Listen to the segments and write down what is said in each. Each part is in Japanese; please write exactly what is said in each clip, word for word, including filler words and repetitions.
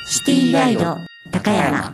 シティガイド高山。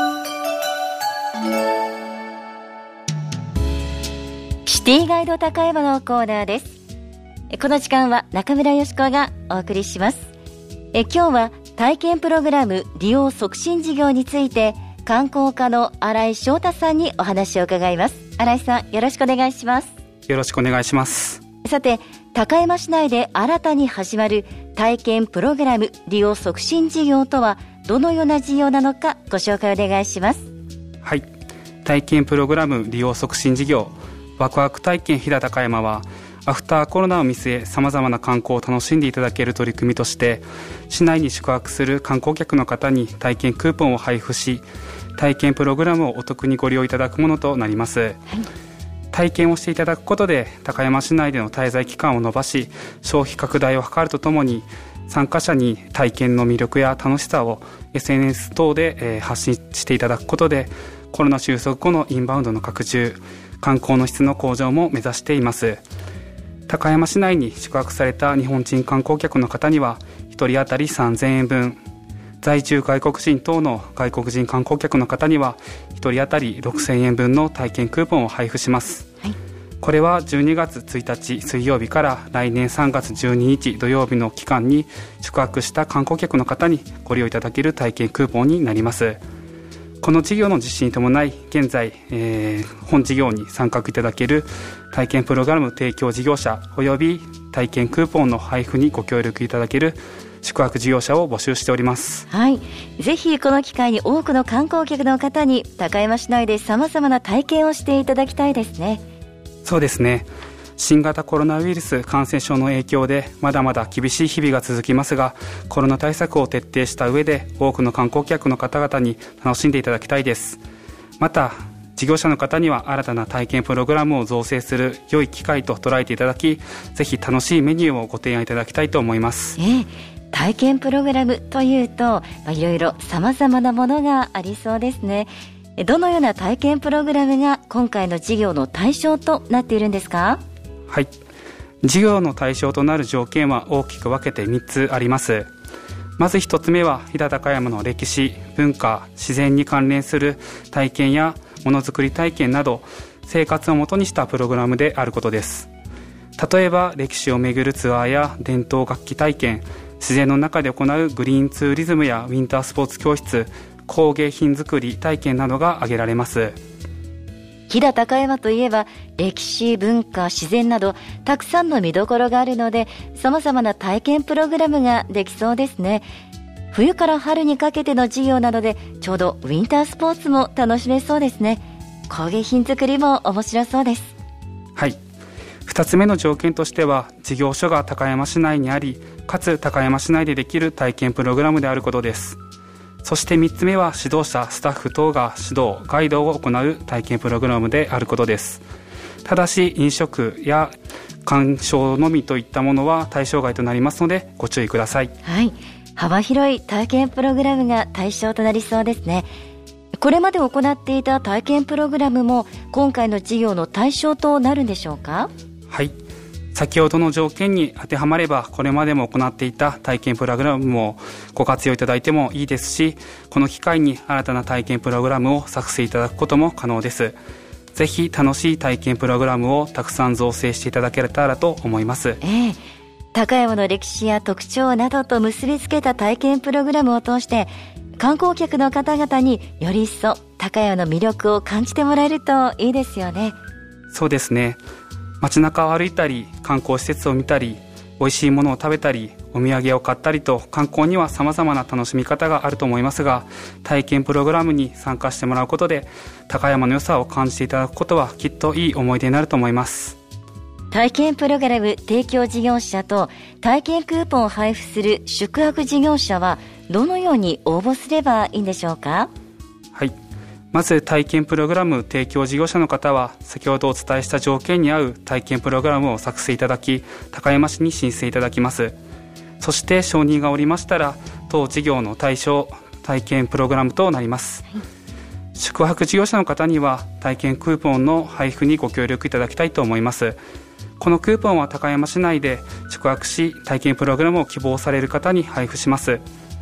シティガイド高山のコーナーです。この時間は中村よしこがお送りします。え今日は体験プログラム利用促進事業について観光課の新井翔太さんにお話を伺います。新井さん、よろしくお願いします。 よろしくお願いします。 さて、高山市内で新たに始まる体験プログラム利用促進事業とはどのような事業なのかご紹介お願いします。 はい、体験プログラム利用促進事業ワクワク体験飛騨高山はアフターコロナを見据えさまざまな観光を楽しんでいただける取り組みとして、市内に宿泊する観光客の方に体験クーポンを配布し、体験プログラムをお得にご利用いただくものとなります。はい、体験をしていただくことで高山市内での滞在期間を延ばし、消費拡大を図るとともに、参加者に体験の魅力や楽しさを エスエヌエス 等で、えー、発信していただくことで、コロナ収束後のインバウンドの拡充、観光の質の向上も目指しています。高山市内に宿泊された日本人観光客の方にはひとり当たりさんぜんえんぶん、在住外国人等の外国人観光客の方にはひとり当たりろくせんえんぶんの体験クーポンを配布します。はい、これはじゅうにがつついたち水曜日から来年さんがつじゅうににち土曜日の期間に宿泊した観光客の方にご利用いただける体験クーポンになります。この事業の実施に伴い、現在、えー、本事業に参画いただける体験プログラム提供事業者および体験クーポンの配布にご協力いただける宿泊事業者を募集しております。 はい、ぜひこの機会に多くの観光客の方に高山市内でさまざまな体験をしていただきたいですね。 そうですね。新型コロナウイルス感染症の影響でまだまだ厳しい日々が続きますが、コロナ対策を徹底した上で多くの観光客の方々に楽しんでいただきたいです。また事業者の方には新たな体験プログラムを造成する良い機会と捉えていただき、ぜひ楽しいメニューをご提案いただきたいと思います。 えー、体験プログラムというと、まあ、いろいろさまざまなものがありそうですね。どのような体験プログラムが今回の事業の対象となっているんですか？ はい、事業の対象となる条件は大きく分けてみっつあります。まずひとつめは飛騨高山の歴史、文化、自然に関連する体験やものづくり体験など生活をもとにしたプログラムであることです。例えば歴史を巡るツアーや伝統楽器体験、自然の中で行うグリーンツーリズムやウィンタースポーツ教室、工芸品作り体験などが挙げられます。 飛騨高山といえば歴史、文化、自然などたくさんの見どころがあるので、さまざまな体験プログラムができそうですね。冬から春にかけての授業などでちょうどウィンタースポーツも楽しめそうですね。工芸品作りも面白そうです。 はい、ふたつめの条件としては事業所が高山市内にあり、かつ高山市内でできる体験プログラムであることです。そしてみっつめは指導者、スタッフ等が指導、ガイドを行う体験プログラムであることです。ただし飲食や鑑賞のみといったものは対象外となりますのでご注意ください。 はい、幅広い体験プログラムが対象となりそうですね。これまで行っていた体験プログラムも今回の事業の対象となるんでしょうか？ はい、先ほどの条件に当てはまればこれまでも行っていた体験プログラムもご活用いただいてもいいですし、この機会に新たな体験プログラムを作成いただくことも可能です。ぜひ楽しい体験プログラムをたくさん造成していただけたらと思います。 ええ、高山の歴史や特徴などと結びつけた体験プログラムを通して観光客の方々により一層高山の魅力を感じてもらえるといいですよね。 そうですね。街中を歩いたり観光施設を見たり美味しいものを食べたりお土産を買ったりと、観光には様々な楽しみ方があると思いますが、体験プログラムに参加してもらうことで高山の良さを感じていただくことはきっといい思い出になると思います。 体験プログラム提供事業者と体験クーポンを配布する宿泊事業者はどのように応募すればいいんでしょうか？ はい、まず体験プログラム提供事業者の方は先ほどお伝えした条件に合う体験プログラムを作成いただき、高山市に申請いただきます。そして承認が下りましたら当事業の対象体験プログラムとなります。はい、宿泊事業者の方には体験クーポンの配布にご協力いただきたいと思います。このクーポンは高山市内で宿泊し体験プログラムを希望される方に配布します。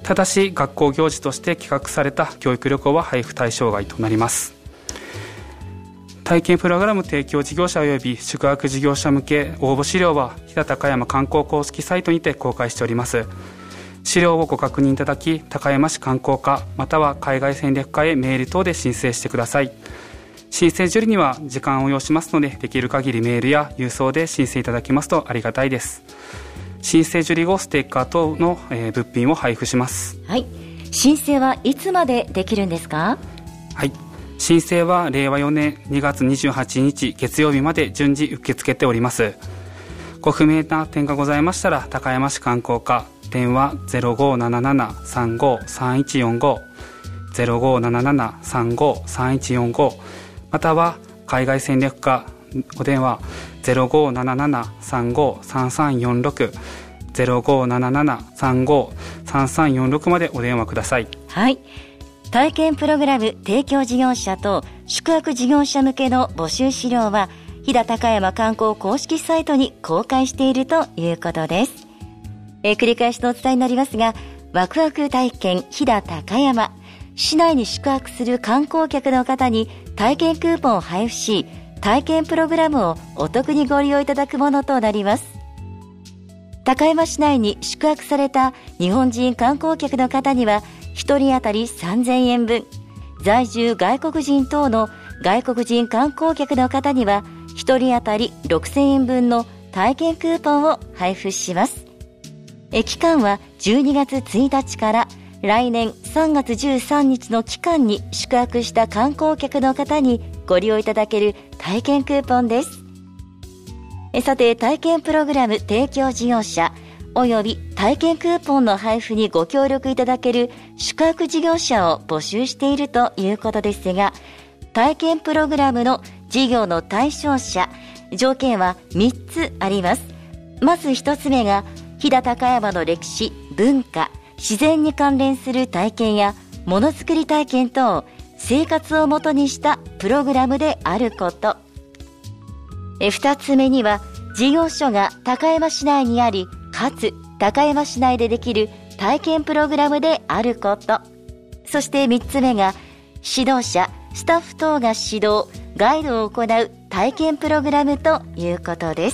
ただし学校行事として企画された教育旅行は配布対象外となります。体験プログラム提供事業者及び宿泊事業者向け応募資料は飛騨高山観光公式サイトにて公開しております。資料をご確認いただき、高山市観光課または海外戦略課へメール等で申請してください。申請受理には時間を要しますので、できる限りメールや郵送で申請いただきますとありがたいです。申請受理後ステッカー等の、えー、物品を配布します。 はい、申請はいつまでできるんですか？ はい、申請はれいわよねんにがつにじゅうはちにち月曜日まで順次受け付けております。ご不明な点がございましたら、高山市観光課電話 ゼロごーななななさんごーさんいちよんご ゼロごーななななさんごーさんいちよんご、または海外戦略課お電話 ゼロごーななななさんごーさんさんよんろく ゼロごーななななさんごーさんさんよんろくまでお電話ください。 はい、体験プログラム提供事業者と宿泊事業者向けの募集資料は飛騨高山観光公式サイトに公開しているということです。えー、繰り返しのお伝えになりますが、ワクワク体験飛騨高山、市内に宿泊する観光客の方に体験クーポンを配布し、体験プログラムをお得にご利用いただくものとなります。高山市内に宿泊された日本人観光客の方にはひとり当たりさんぜんえんぶん、在住外国人等の外国人観光客の方にはひとり当たりろくせんえんぶんの体験クーポンを配布します。え期間はじゅうにがつついたちから来年さんがつじゅうさんにちの期間に宿泊した観光客の方にご利用いただける体験クーポンです。えさて、体験プログラム提供事業者および体験クーポンの配布にご協力いただける宿泊事業者を募集しているということですが、体験プログラムの事業の対象者、条件はみっつあります。まずひとつめが飛騨高山の歴史、文化、自然に関連する体験やものづくり体験等生活をもとにしたプログラムであること。え二つ目には事業所が高山市内にあり、かつ高山市内でできる体験プログラムであること。そして三つ目が指導者、スタッフ等が指導、ガイドを行う体験プログラムということです。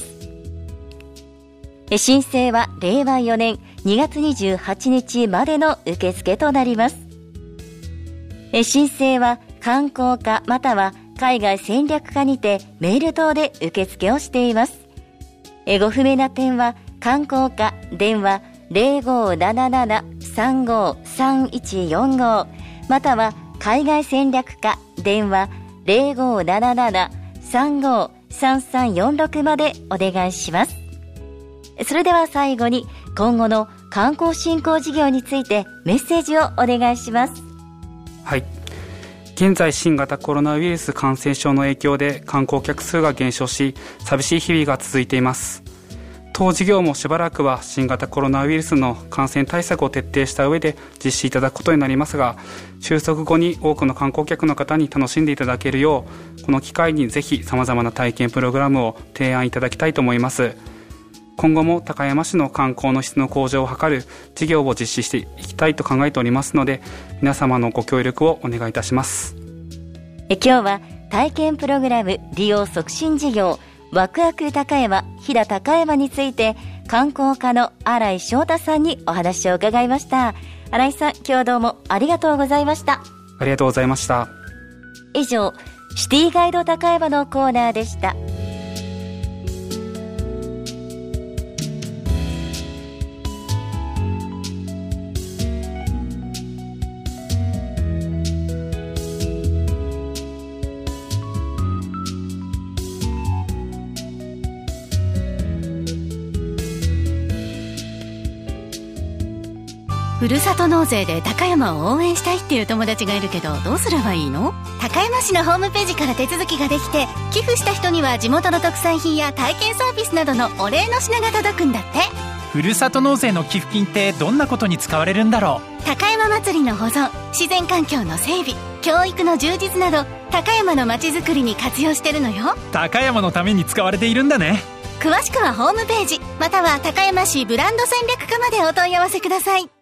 申請はれいわよねんにがつにじゅうはちにちまでの受付となります。申請は観光課または海外戦略課にてメール等で受付をしています。ご不明な点は観光課電話 ゼロごーななななさんごーさんいちよんご または海外戦略課電話 ゼロごーななななさんごーさんさんよんろくまでお願いします。それでは最後に今後の観光振興事業についてメッセージをお願いします。 はい、現在新型コロナウイルス感染症の影響で観光客数が減少し、寂しい日々が続いています。当事業もしばらくは新型コロナウイルスの感染対策を徹底した上で実施いただくことになりますが、収束後に多くの観光客の方に楽しんでいただけるよう、この機会にぜひ様々な体験プログラムを提案いただきたいと思います。今後も高山市の観光の質の向上を図る事業を実施していきたいと考えておりますので、皆様のご協力をお願いいたします。 え今日は体験プログラム利用促進事業ワクワク高山飛騨高山について観光課の新井翔太さんにお話を伺いました。新井さん、今日はどうもありがとうございました。 ありがとうございました。 以上、シティガイド高山のコーナーでした。 ふるさと納税で高山を応援したいっていう友達がいるけど、どうすればいいの？ 高山市のホームページから手続きができて、寄付した人には地元の特産品や体験サービスなどのお礼の品が届くんだって。 ふるさと納税の寄付金ってどんなことに使われるんだろう？ 高山祭りの保存、自然環境の整備、教育の充実など高山の街づくりに活用してるのよ。 高山のために使われているんだね。 詳しくはホームページまたは高山市ブランド戦略課までお問い合わせください。